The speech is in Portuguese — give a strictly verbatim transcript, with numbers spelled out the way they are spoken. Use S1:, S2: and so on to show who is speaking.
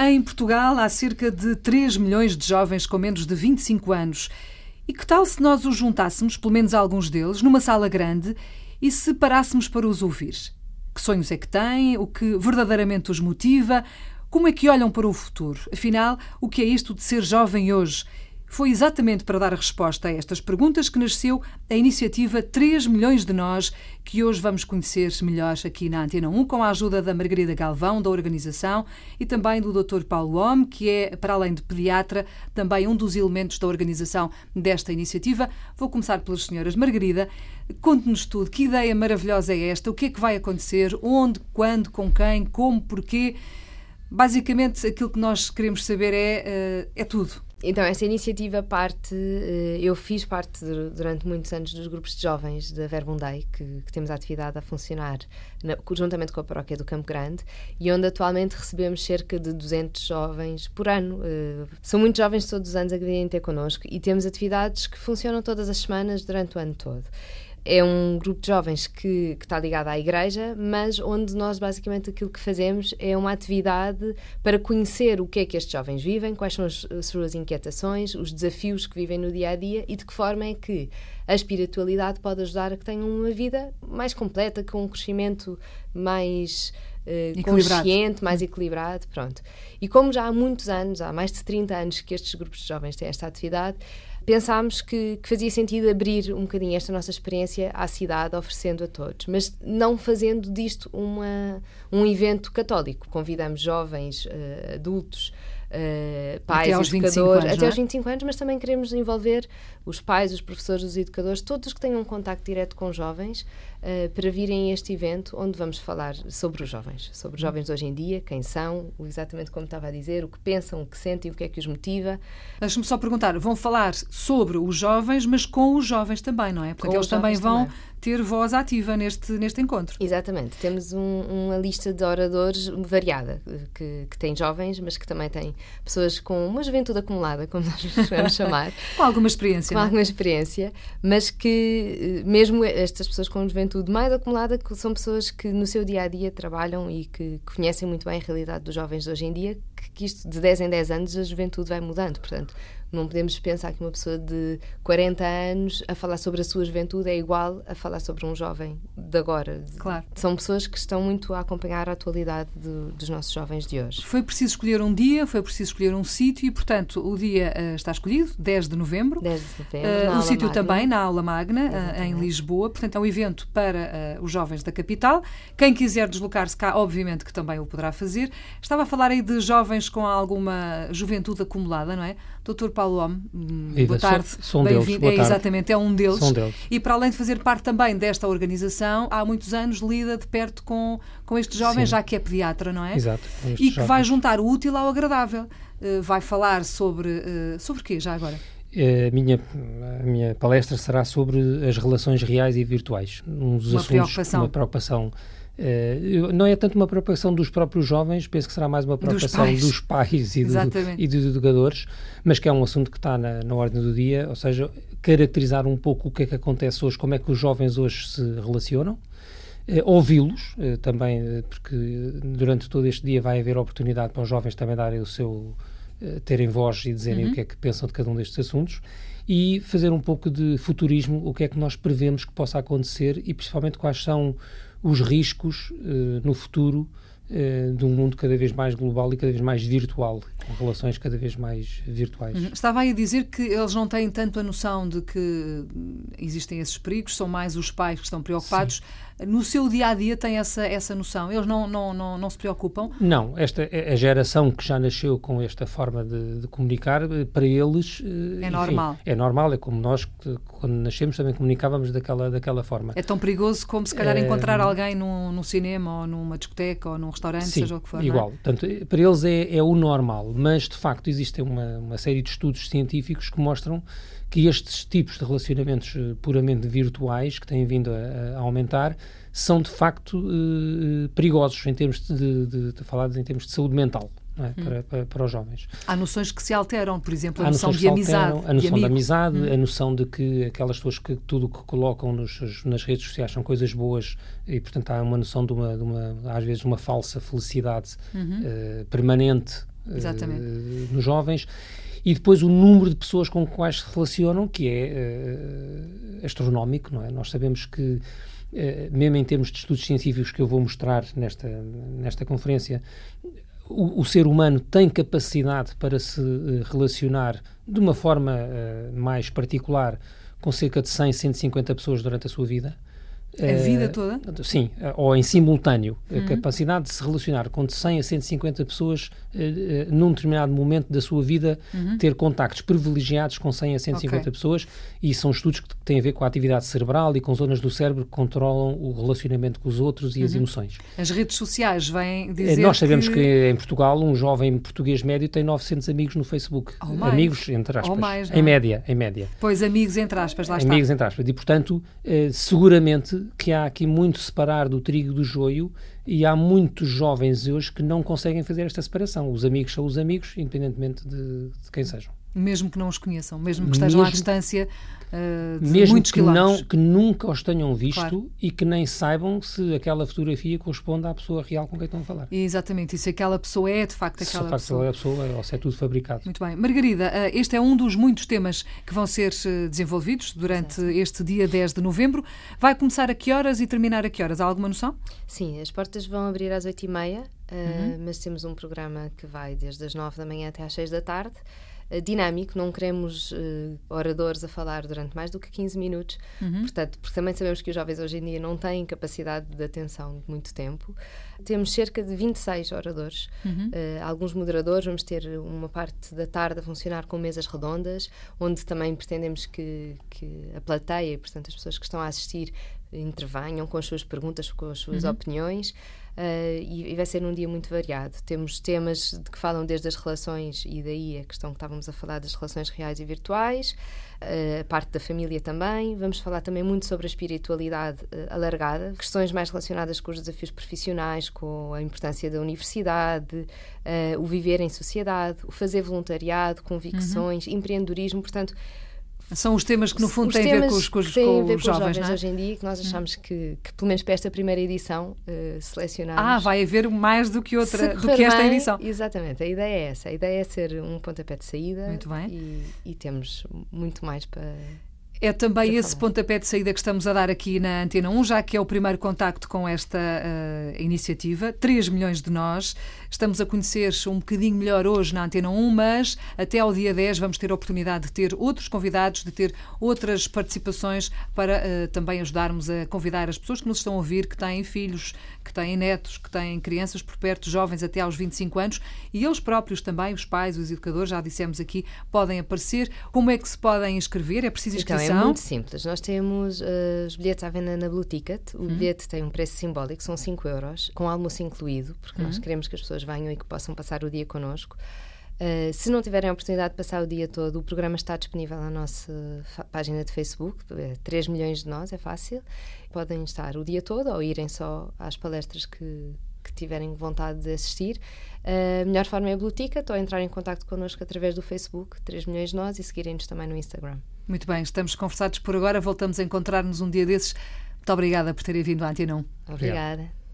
S1: Em Portugal há cerca de três milhões de jovens com menos de vinte e cinco anos. E que tal se nós os juntássemos, pelo menos alguns deles, numa sala grande e se parássemos para os ouvir? Que sonhos é que têm? O que verdadeiramente os motiva? Como é que olham para o futuro? Afinal, o que é isto de ser jovem hoje? Foi exatamente para dar a resposta a estas perguntas que nasceu a iniciativa três milhões de Nós, que hoje vamos conhecer melhor aqui na Antena um, com a ajuda da Margarida Galvão, da organização, e também do doutor Paulo Homme, que é, para além de pediatra, também um dos elementos da organização desta iniciativa. Vou começar pelas senhoras. Margarida, conte-nos tudo. Que ideia maravilhosa é esta? O que é que vai acontecer? Onde? Quando? Com quem? Como? Porquê? Basicamente, aquilo que nós queremos saber é, é tudo.
S2: Então, essa iniciativa parte, eu fiz parte durante muitos anos dos grupos de jovens da Verbundei, que, que temos a atividade a funcionar na, juntamente com a paróquia do Campo Grande, e onde atualmente recebemos cerca de duzentos jovens por ano. São muitos jovens todos os anos a virem ter connosco e temos atividades que funcionam todas as semanas durante o ano todo. É um grupo de jovens que, que está ligado à igreja, mas onde nós basicamente aquilo que fazemos é uma atividade para conhecer o que é que estes jovens vivem, quais são as, as suas inquietações, os desafios que vivem no dia-a-dia e de que forma é que a espiritualidade pode ajudar a que tenham uma vida mais completa, com um crescimento mais uh, consciente, mais equilibrado, pronto. E como já há muitos anos, há mais de trinta anos que estes grupos de jovens têm esta atividade, pensámos que, que fazia sentido abrir um bocadinho esta nossa experiência à cidade, oferecendo a todos, mas não fazendo disto uma, um evento católico. Convidamos jovens, uh, adultos, uh, pais,
S1: até
S2: educadores,
S1: anos,
S2: até
S1: é?
S2: aos vinte e cinco anos, mas também queremos envolver os pais, os professores, os educadores, todos que tenham um contacto direto com jovens, uh, para virem a este evento onde vamos falar sobre os jovens, sobre os jovens de hoje em dia, quem são, exatamente como estava a dizer, o que pensam, o que sentem, o que é que os motiva.
S1: Deixa-me só perguntar, vão falar sobre os jovens, mas com os jovens também, não é? Porque eles também vão também ter voz ativa neste, neste encontro.
S2: Exatamente. Temos um, uma lista de oradores variada, que, que tem jovens, mas que também tem pessoas com uma juventude acumulada, como nós vamos chamar.
S1: Com alguma experiência.
S2: Com alguma experiência, mas que mesmo estas pessoas com juventude mais acumulada são pessoas que no seu dia-a-dia trabalham e que conhecem muito bem a realidade dos jovens de hoje em dia, que, que isto de dez em dez anos a juventude vai mudando, portanto não podemos pensar que uma pessoa de quarenta anos a falar sobre a sua juventude é igual a falar sobre um jovem de agora.
S1: Claro.
S2: São pessoas que estão muito a acompanhar a atualidade do, dos nossos jovens de hoje.
S1: Foi preciso escolher um dia, foi preciso escolher um sítio e, portanto, o dia uh, está escolhido, dez de novembro.
S2: dez de novembro,
S1: uh, O sítio
S2: Magna.
S1: também, na Aula Magna, uh, em Lisboa. Portanto, é um evento para uh, os jovens da capital. Quem quiser deslocar-se cá, obviamente que também o poderá fazer. Estava a falar aí de jovens com alguma juventude acumulada, não é? doutor Paulo Homme,
S3: Viva,
S1: boa tarde,
S3: sou, sou um deles, boa
S1: é,
S3: tarde.
S1: Exatamente, é um deles.
S3: Sou um deles.
S1: E para além de fazer parte também desta organização, há muitos anos lida de perto com, com estes jovens, Sim. já que é pediatra, não é?
S3: Exato.
S1: E que jovens. vai juntar o útil ao agradável. Uh, vai falar sobre... Uh, sobre o quê, já agora?
S3: A minha, a minha palestra será sobre as relações reais e virtuais. Um dos
S1: uma
S3: assuntos,
S1: preocupação.
S3: Uma preocupação. Uh, não é tanto uma preocupação dos próprios jovens, penso que será mais uma preocupação dos pais, dos pais e, do, e dos educadores, mas que é um assunto que está na, na ordem do dia, ou seja, caracterizar um pouco o que é que acontece hoje, como é que os jovens hoje se relacionam, uh, ouvi-los uh, também, uh, porque durante todo este dia vai haver oportunidade para os jovens também darem o seu, uh, terem voz e dizerem uhum. o que é que pensam de cada um destes assuntos, e fazer um pouco de futurismo, o que é que nós prevemos que possa acontecer e principalmente quais são os riscos uh, no futuro uh, de um mundo cada vez mais global e cada vez mais virtual, com relações cada vez mais virtuais.
S1: Uhum. Estava aí a dizer que eles não têm tanto a noção de que existem esses perigos, são mais os pais que estão preocupados. Sim. No seu dia-a-dia têm essa, essa noção? Eles não, não, não, não se preocupam?
S3: Não, esta, a geração que já nasceu com esta forma de, de comunicar, para eles...
S1: É
S3: enfim,
S1: normal.
S3: É normal, é como nós, que, quando nascemos, também comunicávamos daquela, daquela forma.
S1: É tão perigoso como, se calhar, é... encontrar alguém num, num cinema, ou numa discoteca, ou num restaurante,
S3: Sim,
S1: seja o que for.
S3: igual. Portanto, para eles é, é o normal, mas, de facto, existem uma, uma série de estudos científicos que mostram que estes tipos de relacionamentos uh, puramente virtuais, que têm vindo a, a aumentar, são de facto uh, perigosos em termos de, de, de, de falar em termos de saúde mental, não é? hum. para, para, para os jovens.
S1: Há noções que se alteram, por exemplo, a
S3: Há
S1: noção de amizade,
S3: alteram, a noção
S1: de
S3: da amizade,
S1: hum.
S3: a noção de que aquelas pessoas que tudo o que colocam nos, nas redes sociais são coisas boas e, portanto, há uma noção de uma, de uma às vezes, uma falsa felicidade uhum. uh, permanente uh, nos jovens, e depois o número de pessoas com quais se relacionam, que é uh, astronómico, não é? Nós sabemos que, uh, mesmo em termos de estudos científicos que eu vou mostrar nesta, nesta conferência, o, o ser humano tem capacidade para se uh, relacionar de uma forma uh, mais particular com cerca de cem, cento e cinquenta pessoas durante a sua vida.
S1: A vida toda?
S3: Uh, sim, uh, ou em simultâneo. Uhum. A capacidade de se relacionar com de cem a cento e cinquenta pessoas uh, uh, num determinado momento da sua vida, uhum. ter contactos privilegiados com cem a cento e cinquenta okay. pessoas, e são estudos que têm a ver com a atividade cerebral e com zonas do cérebro que controlam o relacionamento com os outros e uhum. as emoções.
S1: As redes sociais vêm dizer
S3: uh, Nós sabemos que...
S1: que
S3: em Portugal um jovem português médio tem novecentos amigos no Facebook.
S1: Ou mais.
S3: Amigos, entre aspas.
S1: Ou mais,
S3: em média, em média.
S1: Pois, amigos, entre aspas, lá
S3: amigos,
S1: está.
S3: Amigos, entre aspas. E, portanto, uh, seguramente que há aqui muito separar do trigo do joio, e há muitos jovens hoje que não conseguem fazer esta separação. Os amigos são os amigos, independentemente de, de quem sejam.
S1: Mesmo que não os conheçam, mesmo que estejam mesmo, à distância uh, de
S3: mesmo
S1: muitos
S3: que
S1: quilómetros.
S3: Não, que nunca os tenham visto,
S1: claro.
S3: E que nem saibam se aquela fotografia corresponde à pessoa real com quem estão a falar.
S1: Exatamente, e se aquela pessoa é de facto aquela
S3: se
S1: pessoa.
S3: Se é a pessoa ou se é tudo fabricado.
S1: Muito bem. Margarida, uh, este é um dos muitos temas que vão ser uh, desenvolvidos durante Sim. este dia dez de novembro. Vai começar a que horas e terminar a que horas? Há alguma noção?
S2: Sim, as portas vão abrir às oito e meia, uh, uhum. mas temos um programa que vai desde as nove da manhã até às seis da tarde. Dinâmico, não queremos uh, oradores a falar durante mais do que quinze minutos, uhum. portanto, porque também sabemos que os jovens hoje em dia não têm capacidade de atenção de muito tempo. Temos cerca de vinte e seis oradores, uhum. uh, alguns moderadores, vamos ter uma parte da tarde a funcionar com mesas redondas, onde também pretendemos que, que a plateia, portanto as pessoas que estão a assistir, intervenham com as suas perguntas, com as suas uhum. opiniões. Uh, e, e vai ser um dia muito variado. Temos temas de que falam desde as relações, e daí a questão que estávamos a falar das relações reais e virtuais, uh, a parte da família também. Vamos falar também muito sobre a espiritualidade uh, alargada, questões mais relacionadas com os desafios profissionais, com a importância da universidade, uh, o viver em sociedade, o fazer voluntariado, convicções, uhum. empreendedorismo, portanto...
S1: São os temas que, no fundo, têm a ver com os, com os, com os jovens,
S2: jovens
S1: não é?
S2: hoje em dia, que nós achamos hum. que, que, pelo menos para esta primeira edição, uh, selecionámos...
S1: Ah, vai haver mais do que, outra, do que esta
S2: bem,
S1: edição.
S2: Exatamente, a ideia é essa. A ideia é ser um pontapé de saída.
S1: Muito bem.
S2: E, e temos muito mais para...
S1: É também esse pontapé de saída que estamos a dar aqui na Antena um, já que é o primeiro contacto com esta uh, iniciativa. três milhões de nós. Estamos a conhecer um bocadinho melhor hoje na Antena um, mas até ao dia dez vamos ter a oportunidade de ter outros convidados, de ter outras participações para uh, também ajudarmos a convidar as pessoas que nos estão a ouvir, que têm filhos, que têm netos, que têm crianças por perto, jovens até aos vinte e cinco anos, e eles próprios também, os pais, os educadores, já dissemos aqui, podem aparecer. Como é que se podem inscrever? É preciso inscrição?
S2: Então, é muito simples. Nós temos uh, os bilhetes à venda na Blue Ticket. O hum. bilhete tem um preço simbólico, são cinco euros, com almoço incluído, porque hum. nós queremos que as pessoas venham e que possam passar o dia connosco. Uh, se não tiverem a oportunidade de passar o dia todo, o programa está disponível na nossa página de Facebook, é três milhões de nós, é fácil. Podem estar o dia todo ou irem só às palestras que, que tiverem vontade de assistir. Uh, a melhor forma é a Blue Ticket, ou entrar em contato connosco através do Facebook, três milhões de nós, e seguirem-nos também no Instagram.
S1: Muito bem, estamos conversados por agora, voltamos a encontrar-nos um dia desses. Muito obrigada por terem vindo à Antena um.
S2: Obrigada. Obrigado.